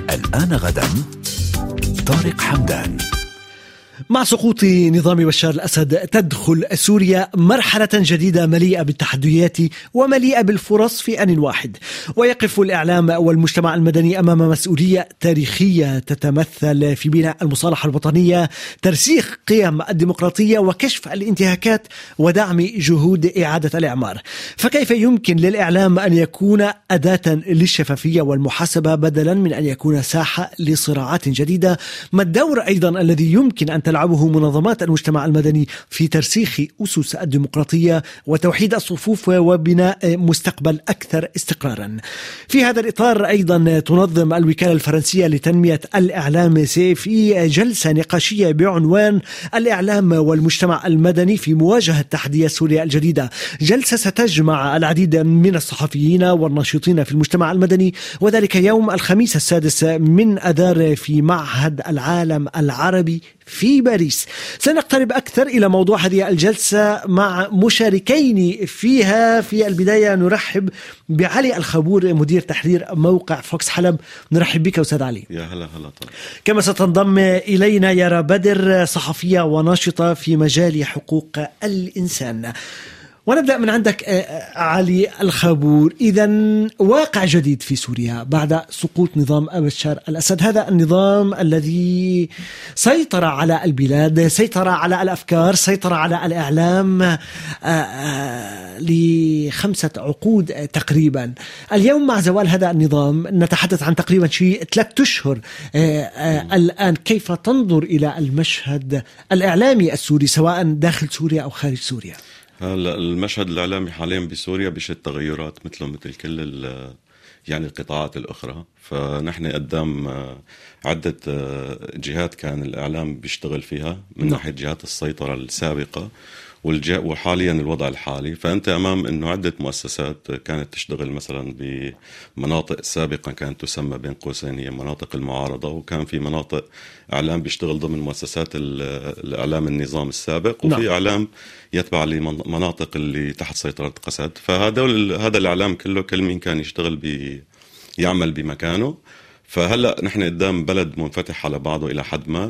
الآن غدا طارق حمدان. مع سقوط نظام بشار الأسد تدخل سوريا مرحلة جديدة مليئة بالتحديات ومليئة بالفرص في آن واحد، ويقف الإعلام والمجتمع المدني أمام مسؤولية تاريخية تتمثل في بناء المصالحة الوطنية، ترسيخ قيم الديمقراطية وكشف الانتهاكات ودعم جهود إعادة الإعمار. فكيف يمكن للإعلام أن يكون أداة للشفافية والمحاسبة بدلا من أن يكون ساحة لصراعات جديدة؟ ما الدور أيضا الذي يمكن أن تلعبه منظمات المجتمع المدني في ترسيخ أسس الديمقراطية وتوحيد الصفوف وبناء مستقبل أكثر استقرارا؟ في هذا الإطار أيضا تنظم الوكالة الفرنسية لتنمية الإعلام في جلسة نقاشية بعنوان الإعلام والمجتمع المدني في مواجهة تحديات سوريا الجديدة، جلسة ستجمع العديد من الصحفيين والناشطين في المجتمع المدني، وذلك يوم الخميس 6 من أذار في معهد العالم العربي في باريس. سنقترب أكثر إلى موضوع هذه الجلسة مع مشاركين فيها. في البداية نرحب بعلي الخبور مدير تحرير موقع فوكس حلب. نرحب بك أستاذ علي. يا هلا طبعا. كما ستنضم إلينا يارا بدر، صحفية وناشطة في مجال حقوق الإنسان. ونبدأ من عندك علي الخبور. إذن واقع جديد في سوريا بعد سقوط نظام بشار الأسد، هذا النظام الذي سيطر على البلاد، سيطر على الأفكار، سيطر على الإعلام ل5 عقود تقريبا. اليوم مع زوال هذا النظام نتحدث عن تقريبا شيء 3 أشهر الآن. كيف تنظر إلى المشهد الإعلامي السوري سواء داخل سوريا أو خارج سوريا؟ هلا المشهد الإعلامي حاليا بسوريا بشهد تغيرات مثل كل يعني القطاعات الأخرى. فنحن قدام عدة جهات كان الإعلام بيشتغل فيها من ناحية جهات السيطرة السابقة وحاليا الوضع الحالي. فأنت أمام أنه عدة مؤسسات كانت تشتغل مثلا بمناطق سابقا كانت تسمى بين قوسين هي مناطق المعارضة، وكان في مناطق إعلام بيشتغل ضمن مؤسسات الإعلام النظام السابق، وفي إعلام يتبع لمناطق اللي تحت سيطرة قسد. هذا الإعلام كل مين كان يشتغل يعمل بمكانه. فهلأ نحن قدام بلد منفتح على بعضه إلى حد ما.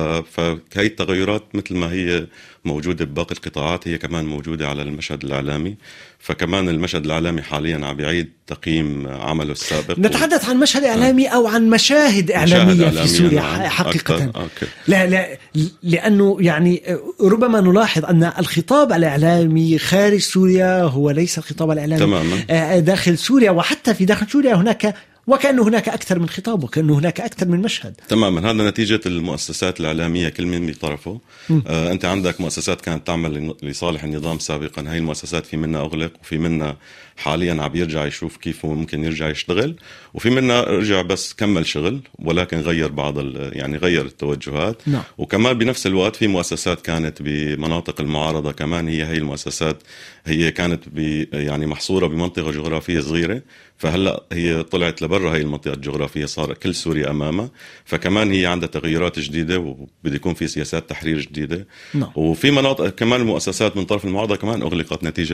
فهي التغيرات مثل ما هي موجودة بباقي القطاعات هي كمان موجودة على المشهد الإعلامي. فكمان المشهد الإعلامي حاليا عم بيعيد تقييم عمله السابق. نتحدث عن مشهد إعلامي أو عن مشاهد إعلامية في سوريا حقيقة. لا لأنه يعني ربما نلاحظ أن الخطاب الإعلامي خارج سوريا هو ليس الخطاب الإعلامي تماما داخل سوريا، وحتى في داخل سوريا هناك وكأنه هناك أكثر من خطاب وكأنه هناك أكثر من مشهد. تماما، هذا نتيجة المؤسسات الإعلامية كل من بطرفه. أنت عندك مؤسسات كانت تعمل لصالح النظام سابقا، هاي المؤسسات في منها أغلق، وفي منها حاليا عم يرجع يشوف كيف ممكن يرجع يشتغل، وفي منها رجع بس كمل شغل ولكن غير غير التوجهات. وكمان بنفس الوقت في مؤسسات كانت بمناطق المعارضة كمان هي المؤسسات هي كانت يعني محصورة بمنطقة جغرافية صغيرة، فهلأ هي طلعت لبرا هاي المنطقة الجغرافية، صار كل سوريا أمامها. فكمان هي عندها تغيرات جديدة وبده يكون في سياسات تحرير جديدة. وفي مناطق كمان المؤسسات من طرف المعارضة كمان أغلقت نتيجة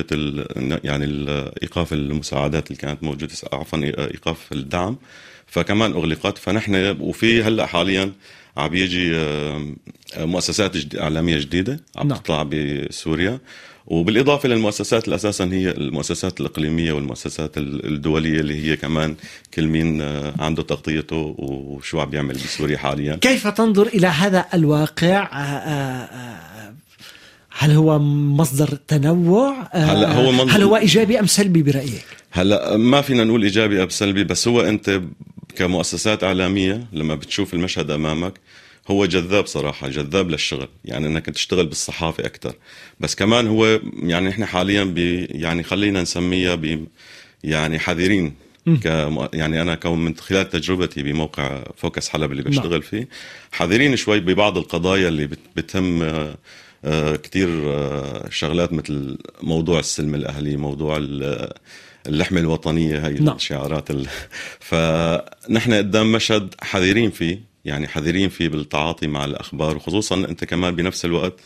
إيقاف المساعدات اللي كانت موجودة، إيقاف الدعم، فكمان أغلقت. فنحن وفي هلأ حاليا عم يجي مؤسسات إعلامية جديدة عم تطلع بسوريا، وبالإضافة للمؤسسات الأساسا هي المؤسسات الإقليمية والمؤسسات الدولية اللي هي كمان كل مين عنده تغطيته وشو عم يعمل بسوريا حاليا. كيف تنظر إلى هذا الواقع؟ هل هو مصدر تنوع؟ هل هو إيجابي أم سلبي برأيك؟ هلا ما فينا نقول إيجابي أم سلبي، بس هو أنت كمؤسسات إعلامية لما بتشوف المشهد أمامك هو جذاب صراحة، جذاب للشغل، يعني أنك تشتغل بالصحافة أكتر. بس كمان هو يعني إحنا حاليا يعني خلينا نسميها يعني حذرين. يعني أنا من خلال تجربتي بموقع فوكس حلب اللي بشتغل فيه حذرين شوي ببعض القضايا اللي بتهم كتير شغلات مثل موضوع السلم الأهلي، موضوع اللحمة الوطنية، هاي الشعارات فنحن قدام مشهد حذرين فيه، يعني حذرين فيه بالتعاطي مع الأخبار، وخصوصا أنت كمان بنفس الوقت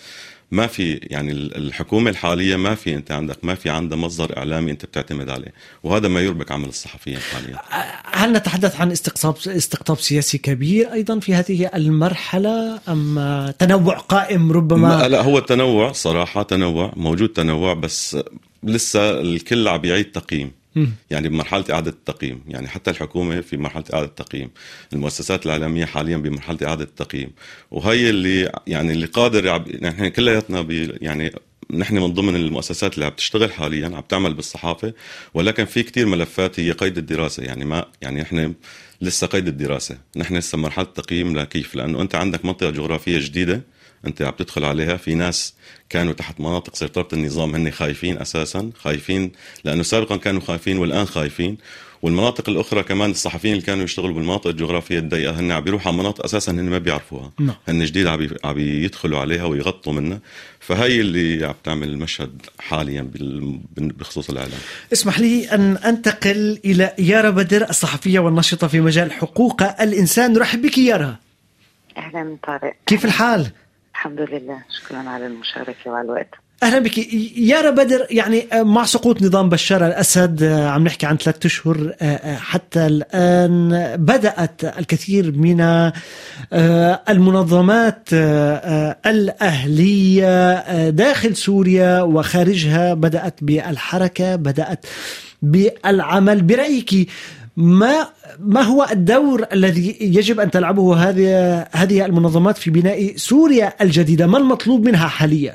ما في يعني الحكومة الحالية ما في عندها مصدر إعلامي أنت بتعتمد عليه، وهذا ما يربك عمل الصحفيين حاليا. هل نتحدث عن استقطاب سياسي كبير أيضا في هذه المرحلة أم تنوع قائم ربما؟ لا، هو التنوع صراحة موجود تنوع، بس لسه الكل عم يعيد تقييم. يعني بمرحلة إعادة التقييم، يعني حتى الحكومة في مرحلة إعادة التقييم، المؤسسات الإعلامية حاليا بمرحلة إعادة التقييم، وهي اللي يعني اللي قادر نحن كلياتنا يعني نحن من ضمن المؤسسات اللي عم تشتغل حاليا عم تعمل بالصحافة، ولكن في كتير ملفات هي قيد الدراسة. يعني نحن لسه قيد الدراسة، نحن لسه مرحلة تقييم. لا كيف؟ لأنه أنت عندك منطقة جغرافية جديدة أنت عم تدخل عليها، في ناس كانوا تحت مناطق سيطرة النظام هن خايفين أساسا، خايفين لأنه سابقا كانوا خايفين والآن خايفين. والمناطق الأخرى كمان الصحفيين اللي كانوا يشتغلوا بالمناطق الجغرافية الضيقة هن عم بيروحوا على مناطق أساسا هن ما بيعرفوها، هن جديد عم يدخلوا عليها ويغطوا منها. فهي اللي عم تعمل المشهد حاليا بخصوص الإعلام. اسمح لي أن أنتقل إلى يارا بدر، الصحفية والناشطة في مجال حقوق الإنسان. نرحب بك يارا. أهلا طارق، كيف الحال؟ الحمد لله، شكرا على المشاركة وعلى الوقت. أهلا بك يارا بدر. يعني مع سقوط نظام بشار الأسد عم نحكي عن 3 أشهر حتى الآن، بدأت الكثير من المنظمات الأهلية داخل سوريا وخارجها بدأت بالحركة، بدأت بالعمل. برأيك ما هو الدور الذي يجب أن تلعبه هذه المنظمات في بناء سوريا الجديدة؟ ما المطلوب منها حاليا؟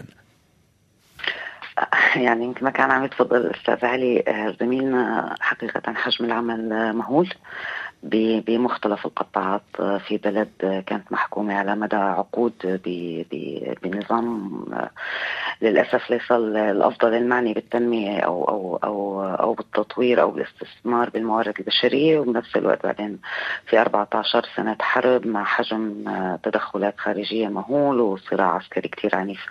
يعني مثل ما كان عم يتفضل الأستاذ علي زميلنا، حقيقة حجم العمل مهول بمختلف القطاعات في بلد كانت محكومة على مدى عقود بنظام للأسف ليس الأفضل المعني بالتنمية أو بالتطوير أو بالاستثمار بالموارد البشرية، وبنفس الوقت بعدين في 14 سنة حرب مع حجم تدخلات خارجية مهول وصراع عسكري كتير عنيف.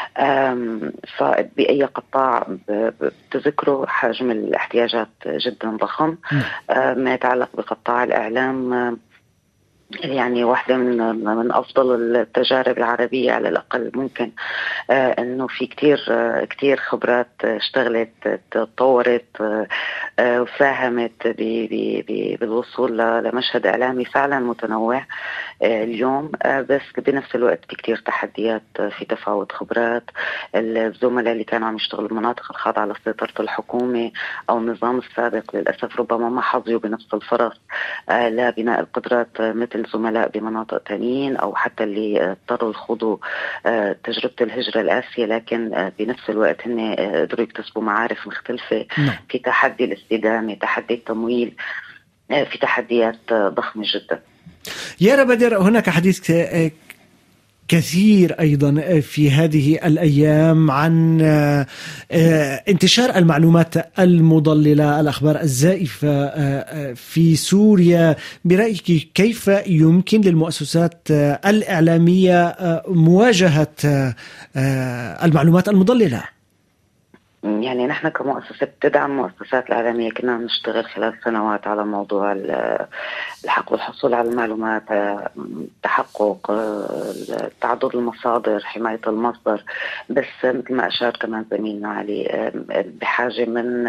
فبأي قطاع بتذكروا حجم الاحتياجات جدا ضخم. ما يتعلق بقطاع الإعلام، يعني واحدة من أفضل التجارب العربية على الأقل، ممكن أنه في كتير خبرات اشتغلت تطورت وساهمت بالوصول لمشهد إعلامي فعلا متنوع اليوم. بس بنفس الوقت في كتير تحديات في تفاوت خبرات. الزملاء اللي كانوا عم يشتغلوا بالمناطق الخاضعة لسيطرة الحكومة أو النظام السابق للأسف ربما ما حظيوا بنفس الفرص لبناء القدرات مثل زملاء بمناطق تانيين، أو حتى اللي اضطروا يخوضوا تجربة الهجرة القاسية، لكن بنفس الوقت هن قدروا يكتسبوا معارف مختلفة. في تحدي الاستدامة، تحدي التمويل، في تحديات ضخمة جدا. يارا بدر، هناك حديث كثير أيضا في هذه الأيام عن انتشار المعلومات المضللة، الأخبار الزائفة في سوريا. برأيك كيف يمكن للمؤسسات الإعلامية مواجهة المعلومات المضللة؟ يعني نحن كمؤسسة بتدعم مؤسسات الإعلامية كنا نشتغل خلال سنوات على موضوع الحق والحصول على المعلومات، تحقق تعدد المصادر، حماية المصدر. بس مثل ما أشار كمان زميلنا علي، بحاجة من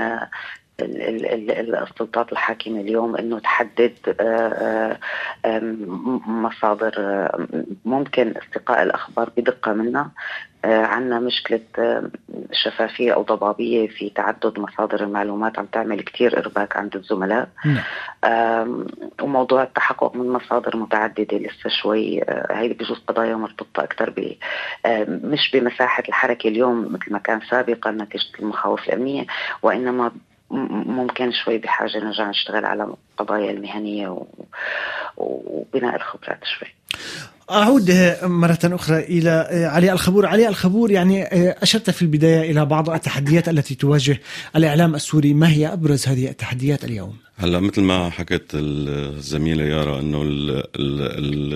السلطات الحاكمة اليوم أنه تحدد مصادر ممكن استقاء الأخبار بدقة منها. عنا مشكلة شفافية أو ضبابية في تعدد مصادر المعلومات عم تعمل كتير إرباك عند الزملاء. وموضوع التحقق من مصادر متعددة لسه شوي، هاي بجوز قضايا مرتبطة أكتر مش بمساحة الحركة اليوم مثل ما كان سابقا نتيجة المخاوف الأمنية، وإنما ممكن شوي بحاجة نرجع نشتغل على قضايا المهنية وبناء الخبرات شوي. أعود مرة أخرى إلى علي الخبور. علي الخبور، يعني أشرت في البداية إلى بعض التحديات التي تواجه الإعلام السوري. ما هي أبرز هذه التحديات اليوم؟ هلا مثل ما حكت الزميلة يارا أنه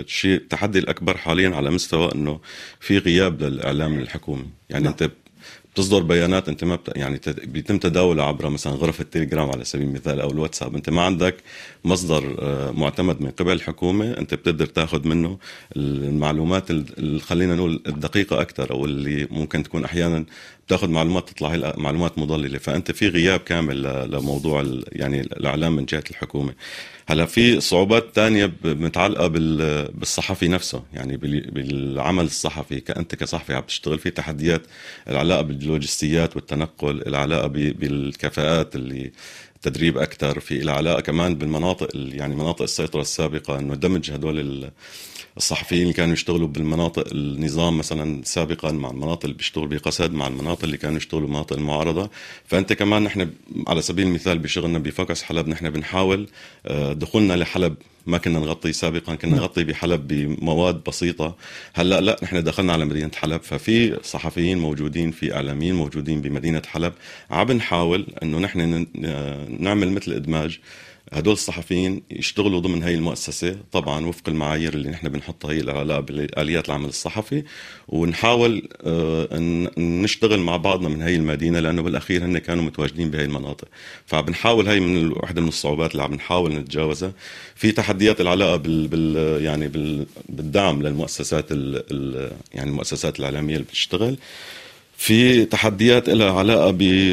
التحدي الأكبر حاليا على مستوى أنه في غياب للإعلام الحكومي. يعني أنت بتصدر بيانات انت ما يعني بيتم تداولها عبر مثلا غرف التليجرام على سبيل المثال او الواتساب. انت ما عندك مصدر معتمد من قبل الحكومه انت بتقدر تاخذ منه المعلومات اللي خلينا نقول الدقيقه اكثر، او اللي ممكن تكون احيانا بتاخذ معلومات تطلع هي معلومات مضلله. فانت في غياب كامل لموضوع يعني الاعلام من جهه الحكومه. هلا في صعوبات تانية متعلقة بالصحفي نفسه، يعني بالعمل الصحفي. انت كصحفي عم تشتغل في تحديات العلاقة باللوجستيات والتنقل، العلاقة بالكفاءات اللي تدريب أكثر، في العلاقة كمان بالمناطق يعني مناطق السيطرة السابقة، انه دمج هدول الصحفيين اللي كانوا يشتغلوا بالمناطق النظام مثلا سابقا مع المناطق اللي بيشتغلوا بقسد، مع المناطق اللي كانوا يشتغلوا بمناطق المعارضة. فأنت كمان نحن على سبيل المثال بشغلنا بفوكس حلب نحن بنحاول دخولنا لحلب ما كنا نغطي سابقا، كنا نغطي بحلب بمواد بسيطة. هلأ لا، نحن دخلنا على مدينة حلب، ففي صحفيين موجودين، في إعلاميين موجودين بمدينة حلب. عم نحاول أنه نحن نعمل مثل إدماج هدول الصحفيين يشتغلوا ضمن هاي المؤسسة، طبعا وفق المعايير اللي نحن بنحطها هي العلاقة بآليات العمل الصحفي، ونحاول نشتغل مع بعضنا من هاي المدينة، لأنه بالأخير هن كانوا متواجدين بهاي المناطق. فبنحاول هاي من واحدة من الصعوبات اللي عم نحاول نتجاوزها. في تحديات العلاقة بالدعم للمؤسسات يعني المؤسسات الإعلامية اللي بتشتغل. في تحديات لها علاقة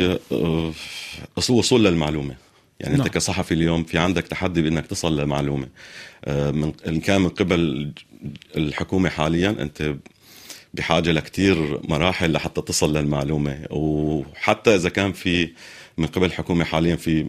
بوصول للمعلومة. يعني أنت كصحفي اليوم في عندك تحدي بأنك تصل لمعلومة إن كان من قبل الحكومة. حاليا أنت بحاجة لكتير مراحل لحتى تصل للمعلومة، وحتى إذا كان في من قبل الحكومة حاليا في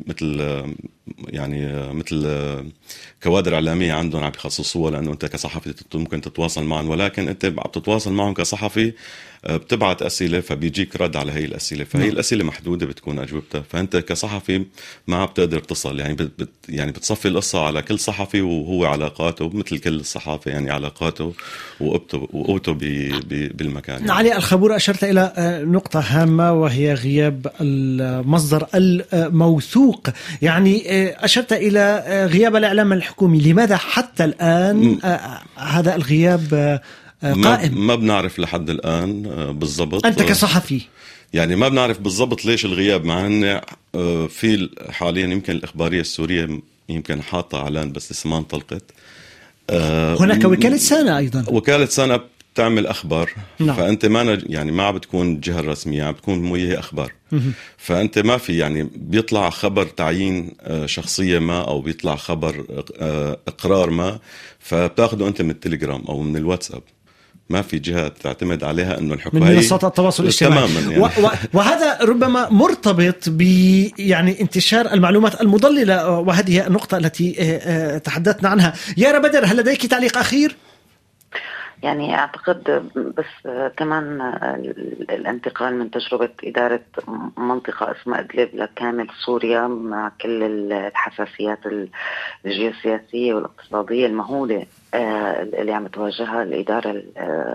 مثل كوادر إعلامية عندهم عم يخصصوها، لأنه أنت كصحفي ممكن تتواصل معهم، ولكن أنت عم تتواصل معهم كصحفي بتبعت أسئلة فبيجيك رد على هاي الأسئلة، فهي الأسئلة محدودة بتكون أجوبتها. فأنت كصحفي ما بتقدر تصل، يعني بتصفي القصة على كل صحفي وهو علاقاته مثل كل الصحافة، يعني علاقاته وقوته بالمكان. يعني. علي الخبور أشرت إلى نقطة هامة وهي غياب المصدر الموثوق، يعني أشرت إلى غياب الإعلام الحكومي. لماذا حتى الآن هذا الغياب قائم؟ ما بنعرف لحد الآن بالضبط. أنت كصحفي يعني ما بنعرف بالضبط ليش الغياب، مع أن في حاليا يمكن الإخبارية السورية يمكن حاطة إعلان بس لسه ما انطلقت. هناك وكالة سانا أيضا، وكالة سانا بتعمل أخبار. نعم. فأنت ما بتكون الجهة الرسمية، بتكون هي أخبار. فأنت ما في يعني بيطلع خبر تعيين شخصية ما، أو بيطلع خبر إقرار ما، فبتاخده أنت من التليجرام أو من الواتساب. ما في جهة تعتمد عليها أنه الحكومة من منصات التواصل الاجتماعي يعني. وهذا ربما مرتبط يعني انتشار المعلومات المضللة، وهذه النقطة التي تحدثنا عنها. يارا بدر، هل لديك تعليق أخير؟ يعني أعتقد بس كمان الانتقال من تجربة إدارة منطقة اسمها إدلب لكامل سوريا مع كل الحساسيات الجيوسياسية والاقتصادية المهولة اللي عم تواجهها الإدارة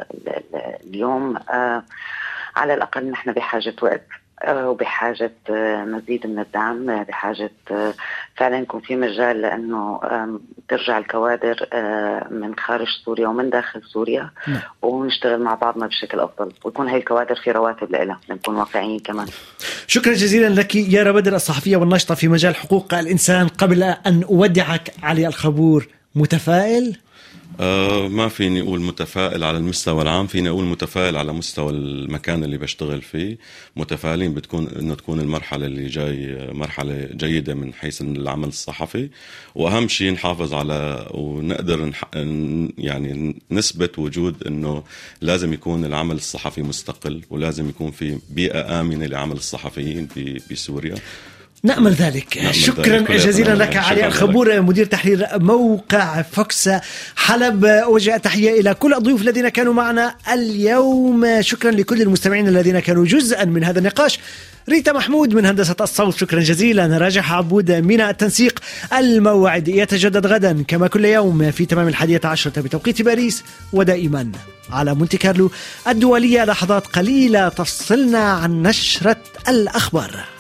اليوم، على الأقل نحن بحاجة وقت وبحاجة مزيد من الدعم، بحاجة فعلا يكون في مجال لأنه ترجع الكوادر من خارج سوريا ومن داخل سوريا، ونشتغل مع بعضنا بشكل أفضل، ويكون هاي الكوادر في رواتب لها، نكون واقعيين كمان. شكرا جزيلا لك يارا بدر، الصحفية والناشطة في مجال حقوق الإنسان. قبل أن أودعك علي الخبور، متفائل؟ ما فيني أقول متفائل على المستوى العام، فيني أقول متفائل على مستوى المكان اللي بشتغل فيه. متفائلين إنه تكون المرحلة اللي جاي مرحلة جيدة من حيث العمل الصحفي، وأهم شيء نحافظ على ونقدر يعني نثبت وجود إنه لازم يكون العمل الصحفي مستقل، ولازم يكون في بيئة آمنة لعمل الصحفيين بسوريا. نأمل ذلك. شكرا جزيلا لك علي الخبور، مدير تحرير موقع فوكس حلب. وجه تحية إلى كل الضيوف الذين كانوا معنا اليوم. شكرا لكل المستمعين الذين كانوا جزءا من هذا النقاش. ريتا محمود من هندسة الصوت، شكرا جزيلا. راجح عبود من التنسيق. الموعد يتجدد غدا كما كل يوم في تمام 11 بتوقيت باريس، ودائما على مونتي كارلو الدولية. لحظات قليلة تفصلنا عن نشرة الأخبار.